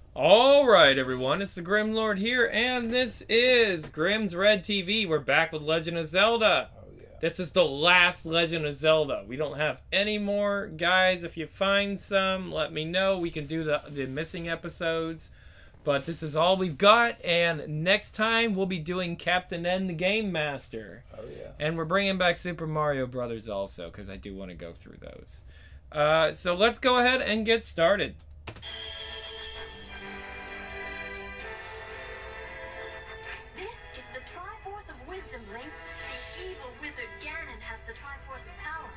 Alright, everyone, it's the Grim Lord here, and this is Grim's Red TV. We're back with Legend of Zelda. Oh, yeah. This is the last Legend of Zelda. We don't have any more. Guys, if you find some, let me know. We can do the missing episodes. But this is all we've got, and next time we'll be doing Captain N the Game Master. Oh, yeah. And we're bringing back Super Mario Brothers also, because I do want to go through those. So let's go ahead and get started. This is the Triforce of Wisdom, Link. The evil wizard Ganon has the Triforce of Power.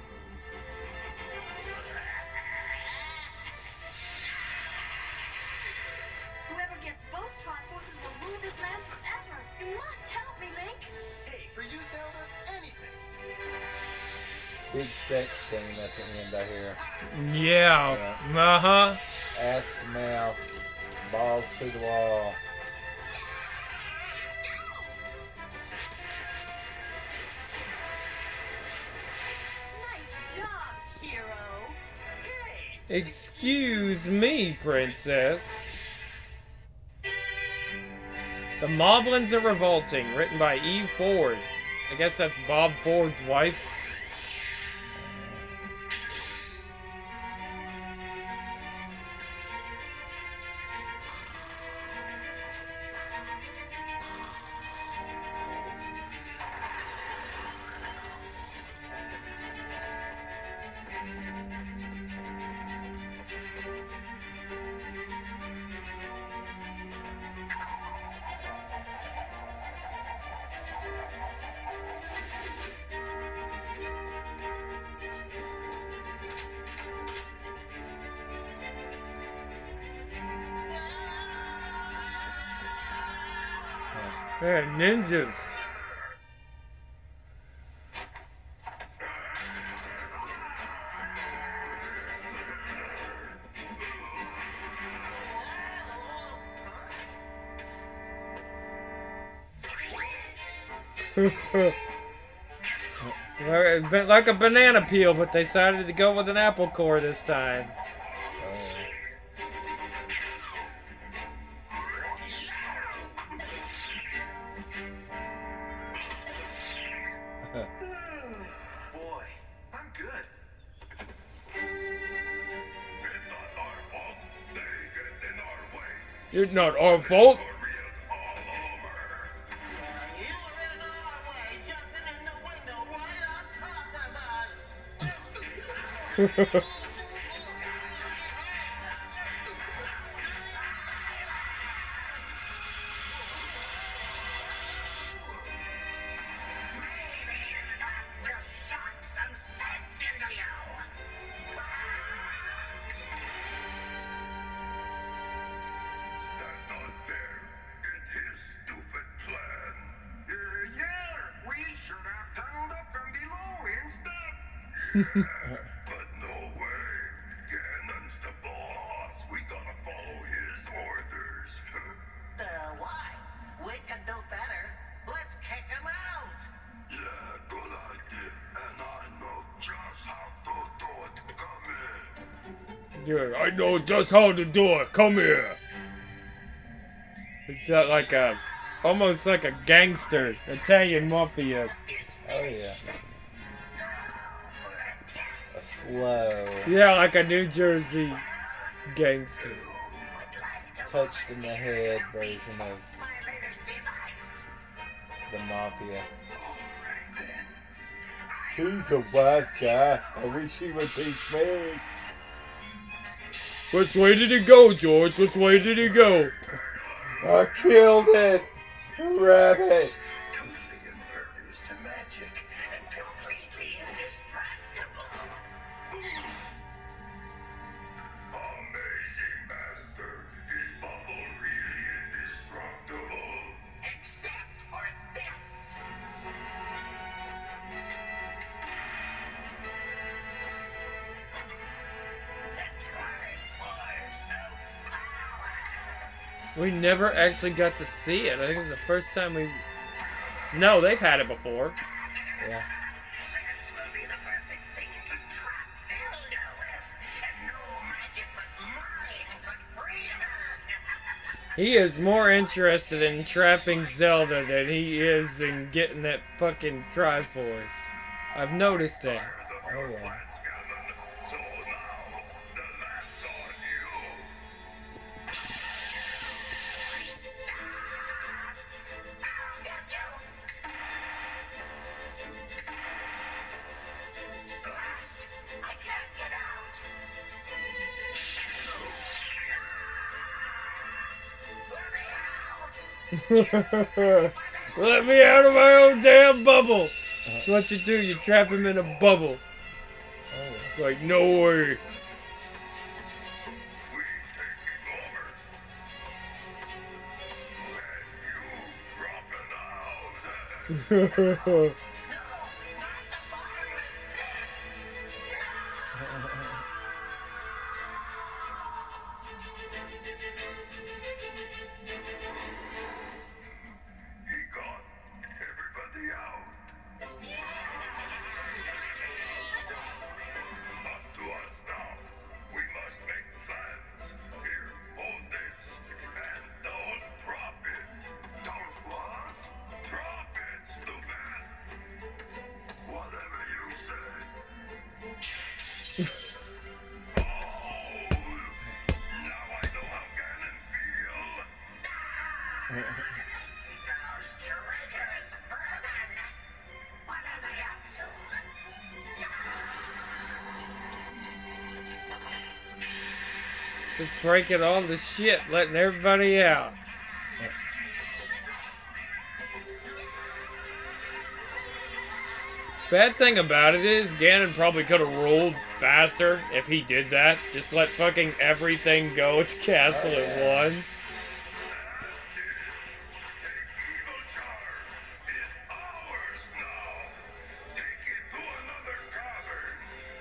Whoever gets both Triforces will rule this land forever. You must help me, Link. Hey, for you, Zelda, anything. Big sex scene at the end, I hear. Yeah. Uh-huh. Ass to mouth, balls to the wall. Nice job, hero. Hey! Excuse me, princess. The Moblins Are Revolting, written by Eve Ford. I guess that's Bob Ford's wife. Yeah, ninjas. Like a banana peel, but they decided to go with an apple core this time. Oh, yeah. Boy, I'm good. It's not our fault. They get in our way. It's not our fault. Korea's all over. You were in our way, jumping in the window right on top of us. We'll shock some sense into you. That's not fair. It's his stupid plan. Yeah, we should have tunneled up from below instead. But no way. Ganon's the boss. We gotta follow his orders. Why? We can do better. Let's kick him out. Yeah, good idea. And I know just how to do it. Come here. Yeah, I know just how to do it. Come here. It's like almost like a gangster, Italian mafia. Oh, yeah. A slow, Yeah, like a New Jersey gangster. touched in the head version of the mafia. He's a wise guy. I wish he would teach me. Which way did it go, George? Which way did it go? I killed it! Rabbit! Totally impervious to magic and completely indestructible. Amazing, Master. Is Bubble really indestructible? Except for this. We never actually got to see it. I think it was the first time we... No, they've had it before. Yeah. This will be the perfect thing to trap Zelda with, and no magic but mine could free her. He is more interested in trapping Zelda than he is in getting that fucking Triforce. I've noticed that. Oh yeah. So now, the laugh's on you. I can't get out. Let me out of my own damn bubble. That's what you do. You trap him in a bubble. Oh yeah. Like, no way. We taking over. And you dropping out. He got everybody out. Up to us now. We must make plans. Here, hold this. And don't drop it. Don't what? Drop it, stupid. Whatever you say. Oh! Now I know how Ganon feel. Those traitors, vermin! What are they up to? Just breaking all the shit, letting everybody out. Bad thing about it is, Ganon probably could have ruled faster if he did that. Just let fucking everything go at the castle at once. That's it. Take evil charm. It's ours now. Take it to another cavern.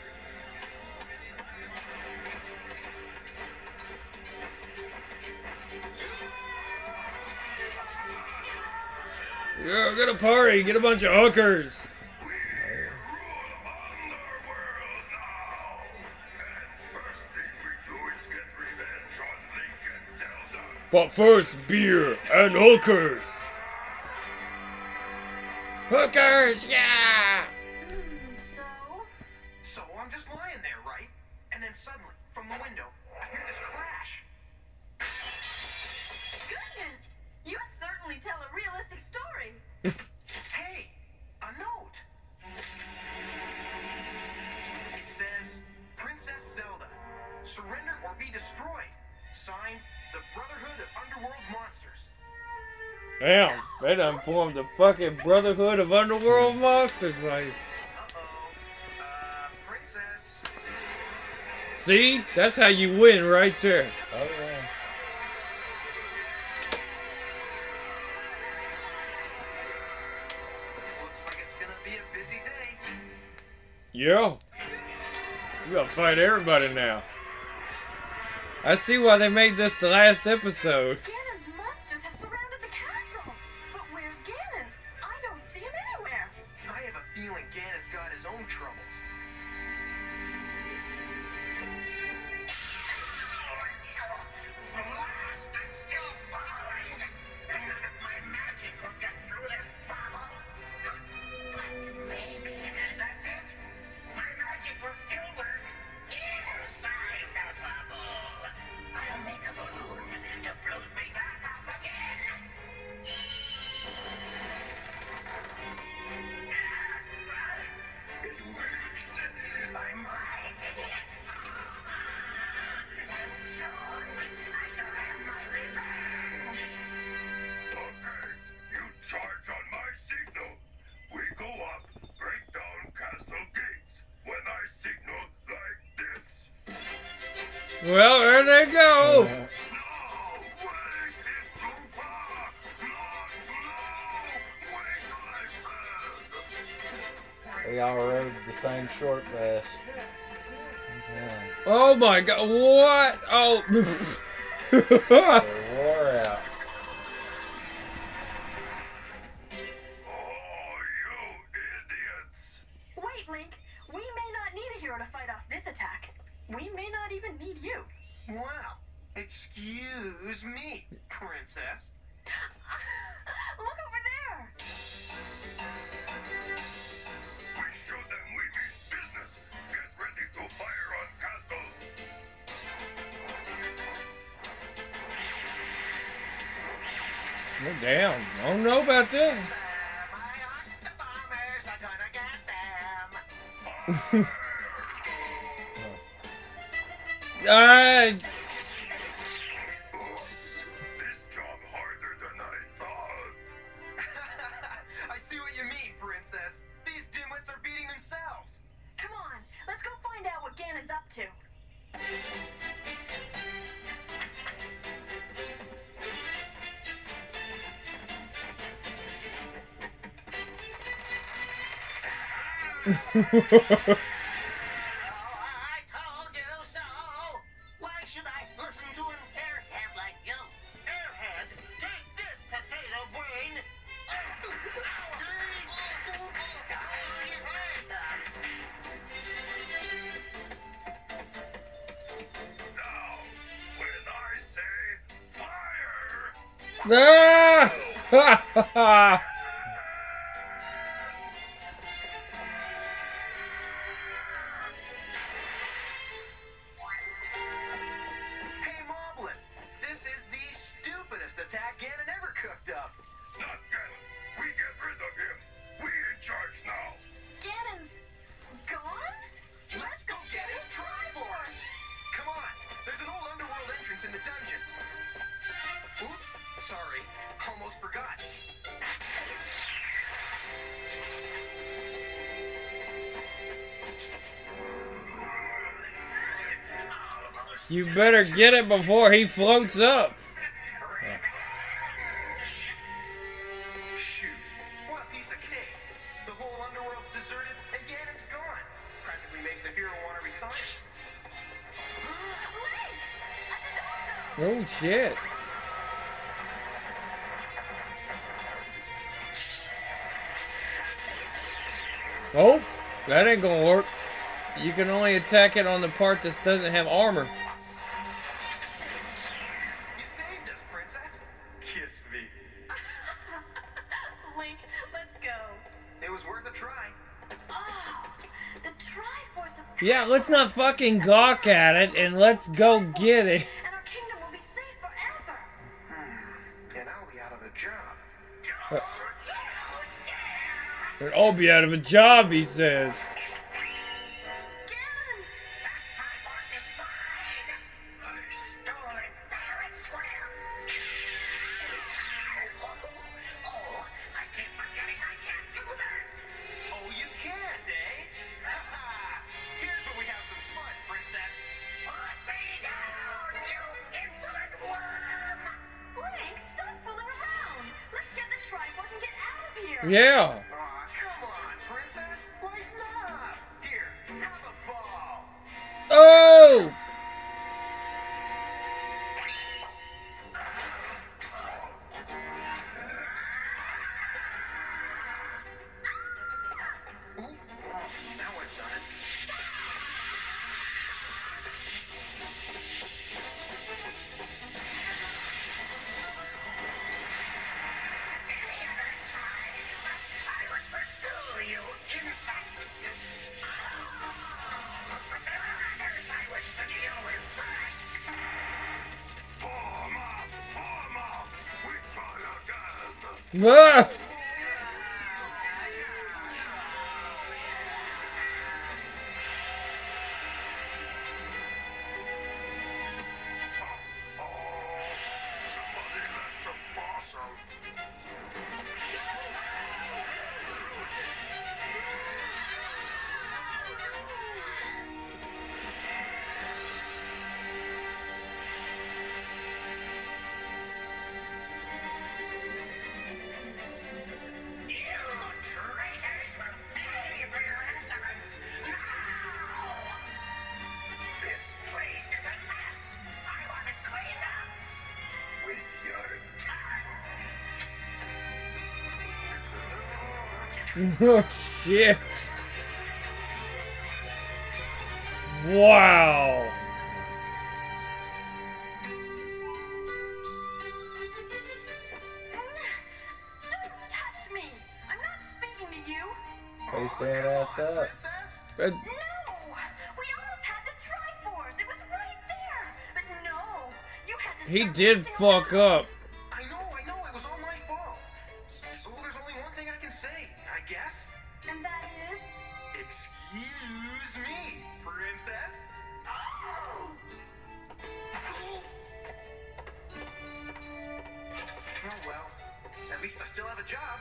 Yeah, get a party, get a bunch of hookers. We rule Underworld now. And first thing we do is get revenge on Link and Zelda. But first, beer and hookers. Hookers, yeah! So? So I'm just lying there, right? And then suddenly, from the window, I hear this crash. Goodness! You certainly tell a realistic story. Hey, a note. It says, Princess Zelda, surrender or be destroyed. Signed, the Brotherhood of Underworld Monsters. Damn, they done formed the fucking Brotherhood of Underworld Monsters. Like, Uh-oh. Princess. see? That's how you win right there. Oh yeah. Looks like it's gonna be a busy day. Yeah. You gotta fight everybody now. I see why they made this the last episode. Ganon's monsters have surrounded the castle. But where's Ganon? I don't see him anywhere. I have a feeling Ganon's got his own troubles. Blast! I'm still falling! And none of my magic will get through this bubble! But maybe that's it! My magic will still work inside the bubble! I'll make a balloon to float me back up again! It works. I'm rising! And soon I shall have my revenge! Okay, you charge on my signal. We go up, break down castle gates. When I signal like this. Well, there they go. No! Wait! It's too far! Not now! Wait, I said! We all rode the same short bus. Yeah. Oh my god, what? Oh. They wore out. Oh, you idiots! Wait, Link. We may not need a hero to fight off this attack. We may not even need you. Wow, Excuse me, princess. Look over there. We show them we mean business. Get ready to fire on castle. Oh, damn. I don't know about this. The bombers are gonna get them. Oops, this job harder than I thought. I see what you mean, princess. These dimwits are beating themselves. Come on, let's go find out what Ganon's up to. I told you so. Why should I listen to an airhead like you? Airhead, take this potato brain. Now, when I say fire, Ah! Hey, Moblin, this is the stupidest attack Ganon ever cooked up. not Ganon. We get rid of him. We in charge now. Ganon's gone? Let's go get his Triforce. Come on, there's an old underworld entrance in the dungeon. Oops, sorry, almost forgot. You better get it before he floats up. Shoot, what a piece of cake. The whole underworld's deserted and Ganon's gone. Practically makes a hero want to retire. Link! Oh, shit. Oh, that ain't gonna work. You can only attack it on the part that doesn't have armor. You saved us, princess. Kiss me. Link, let's go. It was worth a try. Oh, the Triforce of Yeah, let's not fucking gawk at it and let's go get it. and our kingdom will be safe forever. And I'll be out of a job. And I'll be out of a job, he says. Ganon! Triforce is mine. I stole it fair and square. Oh, I keep forgetting I can't do that. Oh, you can't, eh? Here's where we have some fun, princess. Let me down, you insolent worm. Link, stop fooling around. Let's get the Triforce and get out of here. Yeah. Aw, come on, princess. Lighten up. Here, have a ball. Oh! Ooh, now I've done it. Any other time, I would pursue you, insects. But there are others I wish to deal with first. Form up. We try again. Ah! Somebody let the boss out. You traitors will pay for your insolence now! This place is a mess. I want it cleaned up with your tongues. Oh, shit. Wow. Face their ass up. Princess? Uh, No! We almost had the Triforce. It was right there. But no, you had to he start did messing fuck around. up. I know, it was all my fault. So there's only one thing I can say, I guess. And that is? Excuse me, princess. Oh! Oh well, at least I still have a job.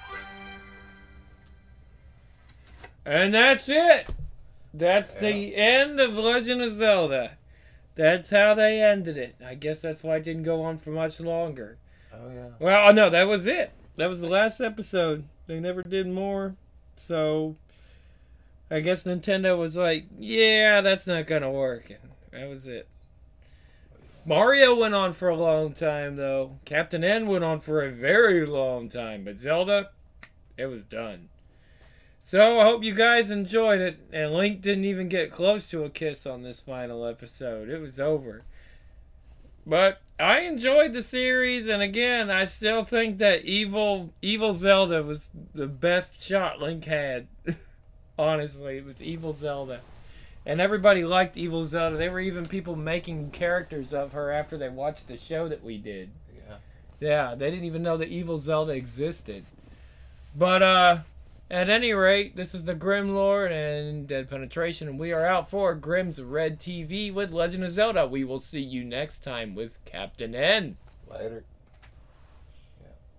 And that's it. That's the end of Legend of Zelda. That's how they ended it. I guess that's why it didn't go on for much longer. Oh yeah. Well, no, that was it. That was the last episode. They never did more. So, I guess Nintendo was like, yeah, that's not going to work. And that was it. Mario went on for a long time, though. Captain N went on for a very long time. But Zelda, it was done. So, I hope you guys enjoyed it. And Link didn't even get close to a kiss on this final episode. It was over. But I enjoyed the series, and again, I still think that Evil Zelda was the best shot Link had. Honestly, it was Evil Zelda. And everybody liked Evil Zelda. There were even people making characters of her after they watched the show that we did. Yeah. Yeah, they didn't even know that Evil Zelda existed. But, at any rate, this is the Grim Lord and Dead Penetration, and we are out for Grimm's Red TV with Legend of Zelda. We will see you next time with Captain N. Later.